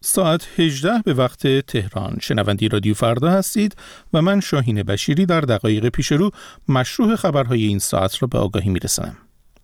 ساعت 18 به وقت تهران. شنونده رادیو فردا هستید و من شاهین بشیری در دقایق پیش رو مشروع خبرهای این ساعت را به آگاهی میرسانم.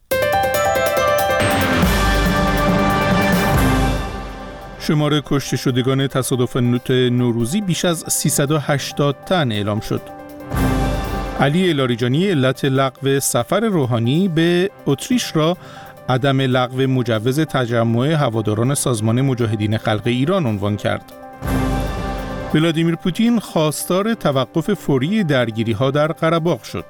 شمار کشته شدگان تصادف نوروزی بیش از 380 تن اعلام شد. علی لاریجانی علت لغو سفر روحانی به اتریش را عدم لغو مجوز تجمع هواداران سازمان مجاهدین خلق ایران عنوان کرد. ولادیمیر پوتین خواستار توقف فوری درگیری‌ها در قره‌باغ شد.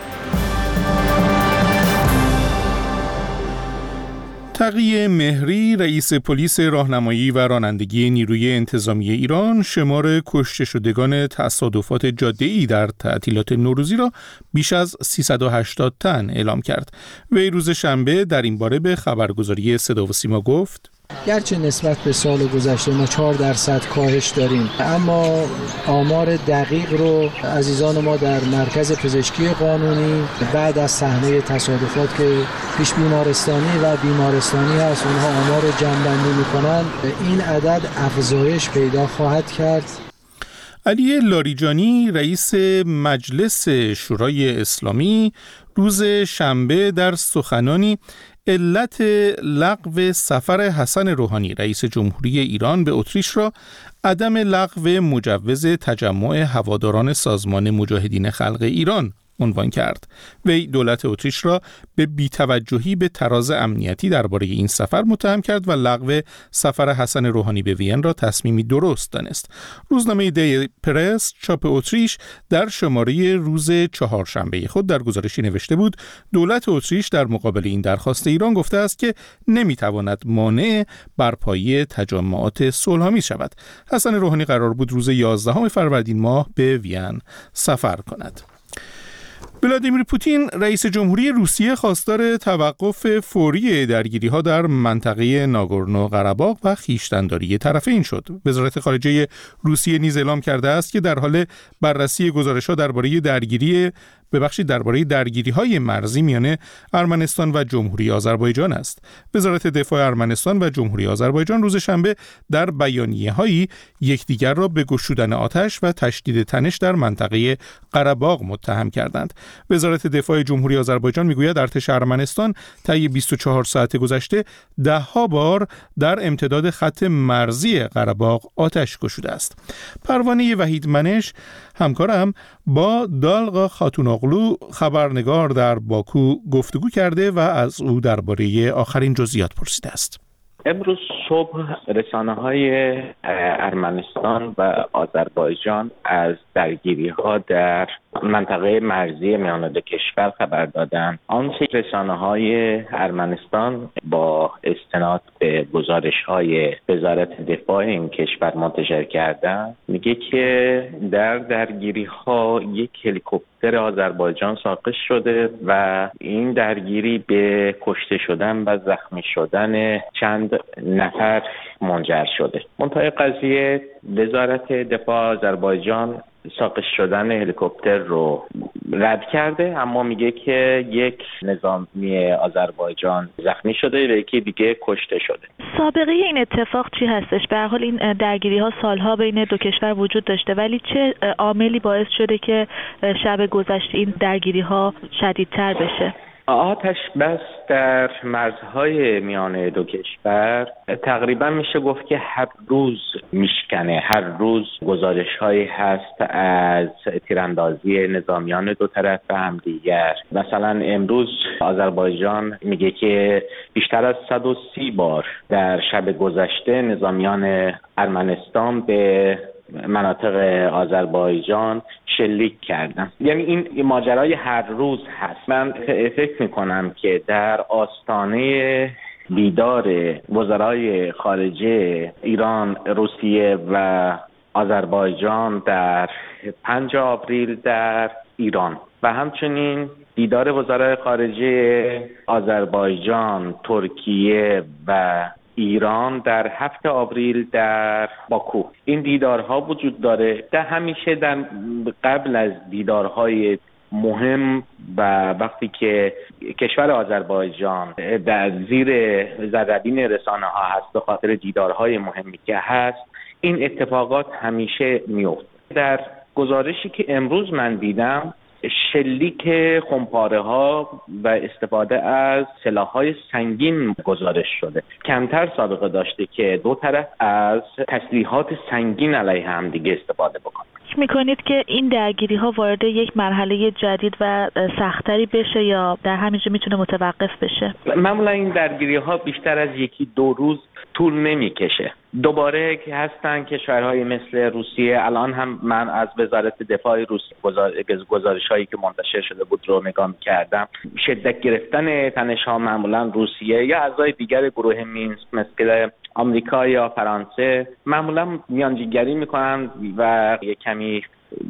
تقی مهری، رئیس پلیس راهنمایی و رانندگی نیروی انتظامی ایران، شمار کشته شدگان تصادفات جاده‌ای در تعطیلات نوروزی را بیش از 380 تن اعلام کرد. وی روز شنبه در این باره به خبرگزاری صدا و سیما گفت: گرچه نسبت به سال گذشته ما 4% کاهش داریم، اما آمار دقیق رو عزیزان ما در مرکز پزشکی قانونی بعد از صحنه تصادفات که پیش بیمارستانی و بیمارستانی هست اونها آمار رو جمع‌بندی می‌کنن، این عدد افزایش پیدا خواهد کرد. علی لاریجانی، رئیس مجلس شورای اسلامی، روز شنبه در سخنانی علت لغو سفر حسن روحانی رئیس جمهوری ایران به اتریش را عدم لغو مجوز تجمع هواداران سازمان مجاهدین خلق ایران عنوان کرد. وی دولت اتریش را به بی‌توجهی به تراز امنیتی درباره این سفر متهم کرد و لغو سفر حسن روحانی به وین را تصمیمی درست دانست. روزنامه دی پرس چاپ اتریش در شماره روز چهارشنبه خود در گزارشی نوشته بود: دولت اتریش در مقابل این درخواست ایران گفته است که نمیتواند مانع برپایی تجمعات صلح‌آمیز شود. حسن روحانی قرار بود روز 11 فروردین ماه به وین سفر کند. ولادیمیر پوتین، رئیس جمهوری روسیه، خواستار توقف فوری درگیری‌ها در منطقه ناگورنو قره‌باغ و خویشتن‌داری طرفین شد. وزارت خارجه روسیه نیز اعلام کرده است که در حال بررسی گزارش‌ها درباره درگیری‌های مرزی میان ارمنستان و جمهوری آذربایجان است. وزارت دفاع ارمنستان و جمهوری آذربایجان روز شنبه در بیانیه‌هایی یکدیگر را به گشودن آتش و تشدید تنش در منطقه قره‌باغ متهم کردند. وزارت دفاع جمهوری آذربایجان میگوید ارتش ارمنستان طی 24 ساعت گذشته 10 بار در امتداد خط مرزی قره‌باغ آتش گشوده است. پروانه وحیدمنش، همکارم، با دالغا خاتونوغلو، خبرنگار در باکو، گفتگو کرده و از او درباره آخرین جزئیات پرسیده است. امروز صبح رسانه‌های ارمنستان و آذربایجان از درگیری‌ها در منطقه مرزی میان دو کشور خبر دادند. آنچه رسانه‌های ارمنستان با استناد به گزارش‌های وزارت دفاع این کشور منتشر کردند، میگه که در درگیری‌ها یک هلیکوپتر آذربایجان ساقط شده و این درگیری به کشته شدن و زخمی شدن چند نفر منجر شده. منتهای قضیه وزارت دفاع آذربایجان ساقط شدن هلیکوپتر رو رد کرده، اما میگه که یک نظامی آذربایجان زخمی شده و یکی دیگه کشته شده. سابقه این اتفاق چی هستش؟ به هر حال این درگیری‌ها سالها بین دو کشور وجود داشته، ولی چه عاملی باعث شده که شب گذشته این درگیری‌ها شدیدتر بشه؟ آتش بس در مرزهای میان دو کشور تقریبا میشه گفت که هر روز میشکنه. هر روز گزارش‌هایی هست از تیراندازی نظامیان دو طرف به همدیگر. مثلا امروز آذربایجان میگه که بیشتر از 130 بار در شب گذشته نظامیان ارمنستان به مناطق آذربایجان شلیک کردن. یعنی این ماجرای هر روز هست. من فکر میکنم که در آستانه دیدار وزرای خارجه ایران، روسیه و آذربایجان در 5 آوریل در ایران و همچنین دیدار وزرای خارجه آذربایجان، ترکیه و ایران در 7 آوریل در باکو، این دیدارها وجود داره. همیشه در قبل از دیدارهای مهم و وقتی که کشور آذربایجان در زیر ذره‌بین رسانه‌ها هست به خاطر دیدارهای مهمی که هست، این اتفاقات همیشه میفته. در گزارشی که امروز من دیدم، شلیک خمپاره‌ها و استفاده از سلاح‌های سنگین گزارش شده. کمتر سابقه داشته که دو طرف از تسلیحات سنگین علیه هم دیگه استفاده بکنن. میکنید که این درگیری‌ها وارد یک مرحله جدید و سخت‌تری بشه یا در همینجا میتونه متوقف بشه؟ معمولا این درگیری‌ها بیشتر از 1-2 روز طول نمیکشه. دوباره که هستن کشورهای مثل روسیه، الان هم من از وزارت دفاع روسیه گزارش‌هایی که منتشر شده بود رو نگاه می‌کردم، شدت گرفتن تنش‌ها معمولا روسیه یا اعضای دیگر گروه مینسک مثل آمریکا یا فرانسه معمولا میانجیگری میکنن و یک کمی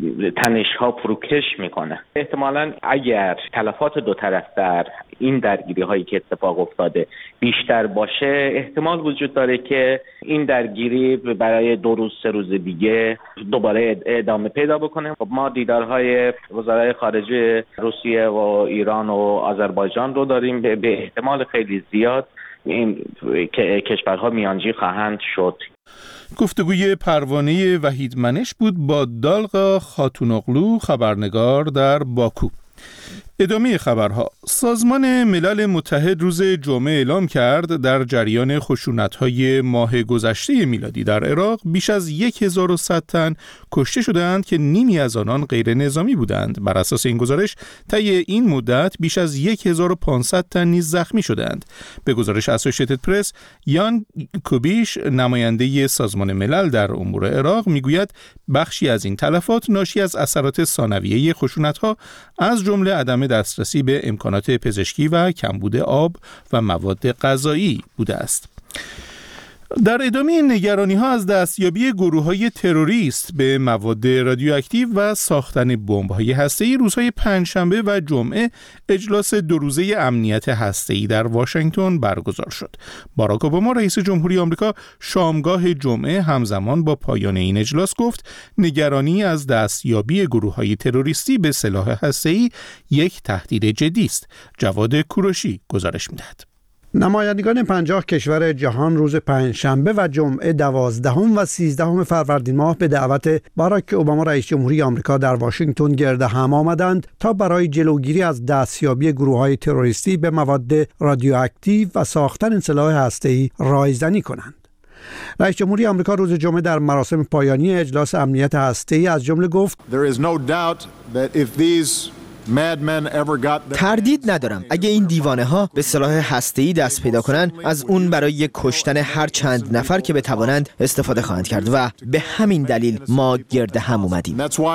تنش‌ها فروکش میکنه. احتمالاً اگر تلفات دو طرف در این درگیری هایی که اتفاق افتاده بیشتر باشه، احتمال وجود داره که این درگیری برای 2-3 روز دیگه دوباره ادامه پیدا بکنه. ما دیدارهای وزرای خارجه روسیه و ایران و آذربایجان رو داریم. به احتمال خیلی زیاد این کشورها میانجی خواهند شد. گفتگوی پروانه وحیدمنش بود با دالغا خاتونوغلو، خبرنگار در باکو. ادامه خبرها. سازمان ملل متحد روز جمعه اعلام کرد در جریان خشونت‌های ماه گذشته میلادی در عراق بیش از 1100 تن کشته شدند که نیمی از آنان غیر نظامی بودند. بر اساس این گزارش طی این مدت بیش از 1500 تن نیز زخمی شدند. به گزارش اسوسییتد پرس، یان کوبیش، نماینده سازمان ملل در امور عراق، میگوید بخشی از این تلفات ناشی از اثرات ثانویه خشونت‌ها از جمله عدم دسترسی به امکانات پزشکی و کمبود آب و مواد غذایی بوده است. در ادامه نگرانی‌ها از دستیابی گروه‌های تروریست به مواد رادیواکتیو و ساختن بمب‌های هسته‌ای، روزهای پنجشنبه و جمعه اجلاس 2 روزه امنیت هسته‌ای در واشنگتن برگزار شد. باراک اوباما رئیس جمهوری آمریکا شامگاه جمعه همزمان با پایان این اجلاس گفت نگرانی از دستیابی گروه‌های تروریستی به سلاح هسته‌ای یک تهدید جدی است. جواد کوروشی گزارش می‌دهد. نمایندگان 50 کشور جهان روز پنجشنبه و جمعه 12 و 13 فروردین ماه به دعوت باراک اوباما رئیس جمهوری آمریکا در واشنگتن گرد هم آمدند تا برای جلوگیری از دستیابی گروه‌های تروریستی به مواد رادیواکتیو و ساختن سلاح هسته‌ای رایزنی کنند. رئیس جمهوری آمریکا روز جمعه در مراسم پایانی اجلاس امنیت هسته‌ای از جمله گفت: تردید ندارم اگه این دیوانه ها به سلاح هسته‌ای دست پیدا کنن، از اون برای کشتن هر چند نفر که بتوانند استفاده خواهند کرد و به همین دلیل ما گرد هم اومدیم.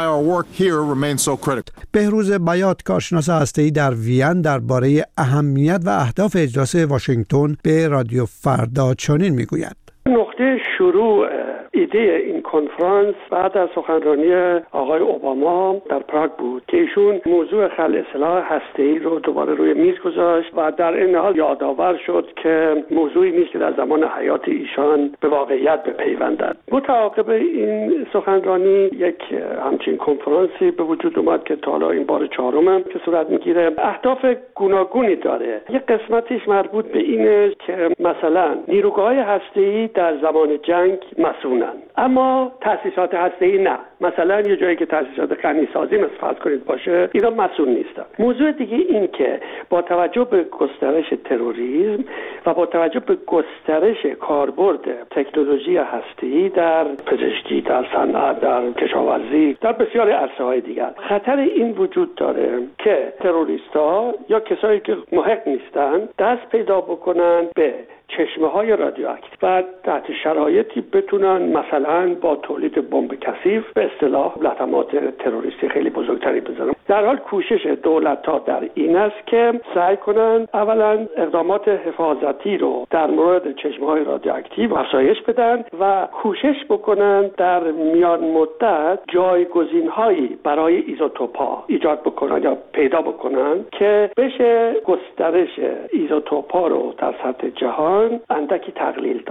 بهروز بیات، کارشناس هسته‌ای در وین، درباره اهمیت و اهداف اجلاس واشنگتن به رادیو فردا چنین میگوید: نقطه شروع ایده این کنفرانس بعد از سخنرانی آقای اوباما در پراگ بود که ایشون موضوع خلع سلاح هسته‌ای رو دوباره روی میز گذاشت و در این حال یادآور شد که موضوعی نیست که در زمان حیات ایشان به واقعیت بپیوندد. متعاقب این سخنرانی یک همچین کنفرانسی به وجود اومد که تا حالا این بار 4م که صورت میگیره. اهداف گوناگونی داره. یک قسمتیش مربوط به اینه که مثلا نیروگاه‌های هسته‌ای در زمان جنگ مسئولن، اما تأسیسات هسته‌ای نه. مثلا یه جایی که تأسیسات غنیسازی مثل فرض کنید باشه، اینا مسئول نیستن. موضوع دیگه این که با توجه به گسترش تروریسم و با توجه به گسترش کاربرد تکنولوژی هسته‌ای در پزشکی، در صنعت، در کشاورزی، در بسیاری عرصه‌های دیگر، خطر این وجود داره که تروریست‌ها یا کسایی که محق نیستن دست پیدا بکنن به چشمه‌های رادیواکتیو و تحت شرایطی بتونن مثلا با تولید بمب کثیف به اصطلاح لطمات تروریستی خیلی بزرگتری بزنن. در حال کوشش دولت‌ها در این است که سعی کنن اولا اقدامات حفاظتی رو در مورد چشمه‌های رادیواکتیو افزایش بدن و کوشش بکنن در میان مدت جایگزین‌هایی برای ایزوتوپ‌ها ایجاد بکنن یا پیدا بکنن که بشه گسترش ایزوتوپ‌ها رو در سطح جهان اندکی تقلیل داد.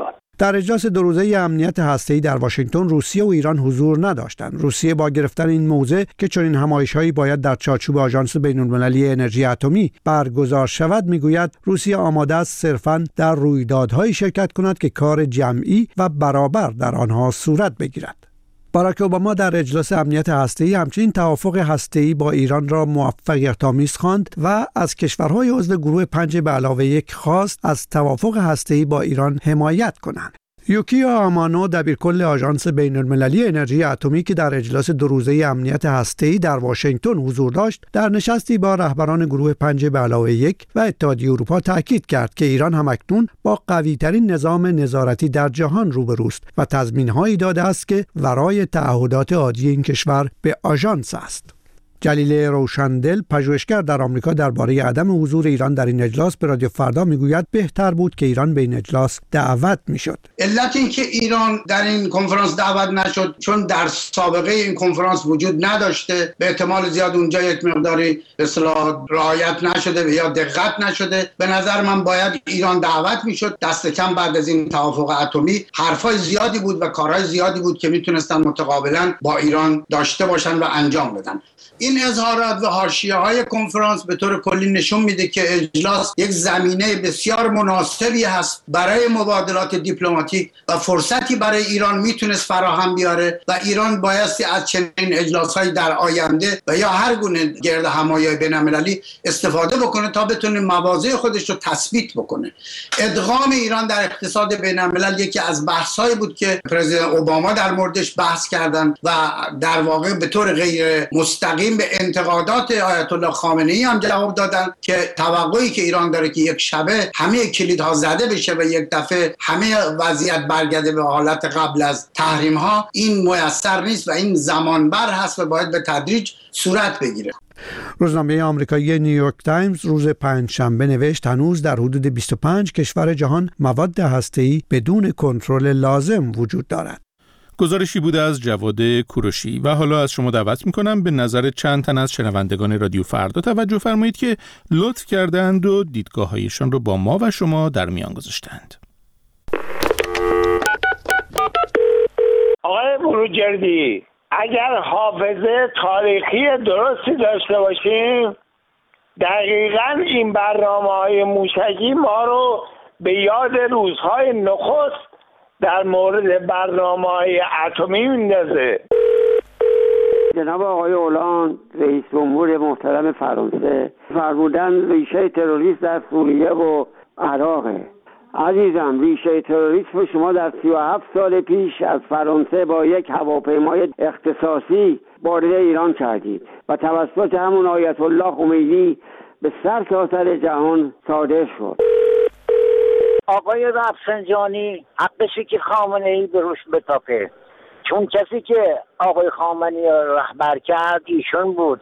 در اجلاس دو روزه امنیت هسته‌ای در واشنگتن روسیه و ایران حضور نداشتند. روسیه با گرفتن این موضع که چنین همایش‌هایی باید در چارچوب آژانس بین‌المللی انرژی اتمی برگزار شود میگوید روسیه آماده است صرفاً در رویدادهایی شرکت کند که کار جمعی و برابر در آنها صورت بگیرد. باراک اوباما در اجلاس امنیت هسته‌ای همچنین توافق هسته‌ای با ایران را موفقیت‌آمیز خواند و از کشورهای عضو گروه 5+1 خواست از توافق هسته‌ای با ایران حمایت کنند. یوکیو آمانو دبیرکل آژانس بین‌المللی انرژی اتمی که در اجلاس دو روزه امنیت هسته‌ای در واشنگتن حضور داشت، در نشستی با رهبران گروه 5+1 و اتحادیه اروپا تاکید کرد که ایران همکنون با قوی‌ترین نظام نظارتی در جهان روبروست و تضمین‌هایی داده است که ورای تعهدات عادی این کشور به آژانس است. جلیل روشندل، پژوهشگر در آمریکا درباره عدم حضور ایران در این اجلاس به رادیو فردا میگوید بهتر بود که ایران به این اجلاس دعوت میشد. علت این که ایران در این کنفرانس دعوت نشد چون در سابقه این کنفرانس وجود نداشته، به احتمال زیاد اونجا یک مقداری به اصطلاح رعایت نشده و یا دقت نشده. به نظر من باید ایران دعوت میشد. دست کم بعد از این توافق اتمی حرفای زیادی بود و کارهای زیادی بود که میتونستن متقابلا با ایران داشته باشن و انجام بدن. این اظهارات و حاشیه‌های کنفرانس به طور کلی نشون میده که اجلاس یک زمینه بسیار مناسبی هست برای مبادلات دیپلماتیک و فرصتی برای ایران میتونست فراهم بیاره و ایران بایستی از چنین اجلاس‌های در آینده و یا هر گونه گرد همایی بین‌المللی استفاده بکنه تا بتونه مواضع خودش رو تثبیت بکنه. ادغام ایران در اقتصاد بین‌الملل یکی از بحث‌هایی بود که پرزیدنت اوباما در موردش بحث کردن و در واقع به طور غیر مستقیم به انتقادات آیت الله خامنه‌ای هم جواب دادن که توقعی که ایران داره که یک شبه همه کلیدها زده بشه و یک دفعه همه وضعیت برگرده به حالت قبل از تحریم ها، این میسر نیست و این زمانبر هست و باید به تدریج صورت بگیره. روزنامه آمریکایی نیویورک تایمز روز پنجشنبه نوشت هنوز در حدود 25 کشور جهان مواد هسته‌ای بدون کنترل لازم وجود دارد. گزارشی بوده از جواد کوروشی. و حالا از شما دعوت میکنم به نظر چند تن از شنوندگان رادیو فردا توجه فرمایید که لطف کردند و دیدگاه‌هایشان رو با ما و شما در میان گذاشتند. آقای بروجردی، اگر حافظه تاریخی درستی داشته باشیم، دقیقاً این برنامه‌های موشکی ما رو به یاد روزهای نخست در مورد برنامه‌های اتمی میندازه. جناب آقای اولان رئیس جمهور محترم فرانسه فرمودن ریشه تروریسم در سوریه و عراقه. عزیزم، ریشه تروریسم شما در 37 سال پیش از فرانسه با یک هواپیمای اختصاصی وارد ایران کردید و توسط همون آیت الله خمینی به سرتاسر جهان صادر شد. آقای رفسنجانی حقشه که خامنه‌ای به روش بتافه، چون کسی که آقای خامنه‌ای رهبر کرد ایشون بود.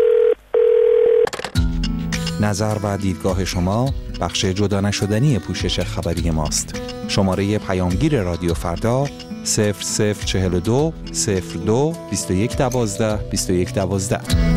نظر و دیدگاه شما بخش جدا نشدنی پوشش خبری ماست. شماره پیامگیر رادیو فردا 0042 02 21 12 21 12.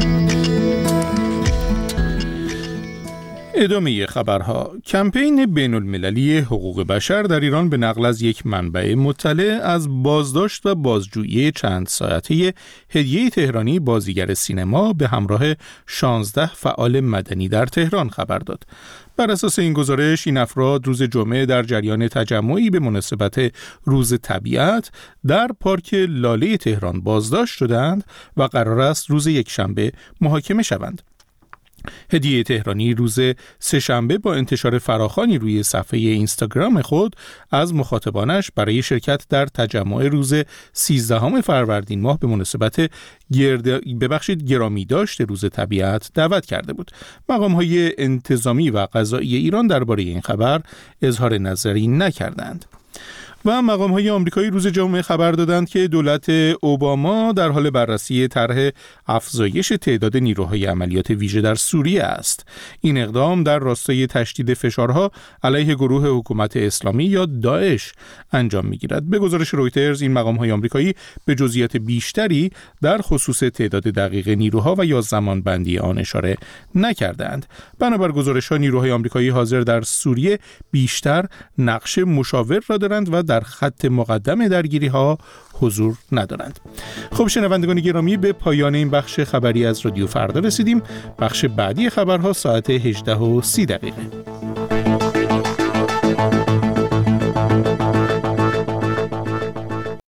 ادامه خبرها. کمپین بین‌المللی حقوق بشر در ایران به نقل از یک منبع مطلع از بازداشت و بازجویی چند ساعته هدیه تهرانی بازیگر سینما به همراه 16 فعال مدنی در تهران خبر داد. بر اساس این گزارش، این افراد روز جمعه در جریان تجمعی به مناسبت روز طبیعت در پارک لاله تهران بازداشت شدند و قرار است روز یکشنبه محاکمه شوند. هدیه تهرانی روز سه‌شنبه با انتشار فراخوانی روی صفحه اینستاگرام خود از مخاطبانش برای شرکت در تجمع روز 13 فروردین ماه به مناسبت گرامی داشت روز طبیعت دعوت کرده بود. مقام‌های انتظامی و قضایی ایران درباره این خبر اظهار نظری نکردند. و مقام‌های آمریکایی روز جمعه خبر دادند که دولت اوباما در حال بررسی طرح افزایش تعداد نیروهای عملیات ویژه در سوریه است. این اقدام در راستای تشدید فشارها علیه گروه حکومت اسلامی یا داعش انجام می‌گیرد. به گزارش رویترز، این مقام‌های آمریکایی به جزئیات بیشتری در خصوص تعداد دقیق نیروها و یا زمانبندی آن اشاره نکردند. بنابر گزارش‌ها، نیروهای آمریکایی حاضر در سوریه بیشتر نقش مشاور را دارند و در خط مقدم درگیری‌ها حضور ندارند. خب شنوندگان گرامی، به پایان این بخش خبری از رادیو فردا رسیدیم. بخش بعدی خبرها ساعت 18:30.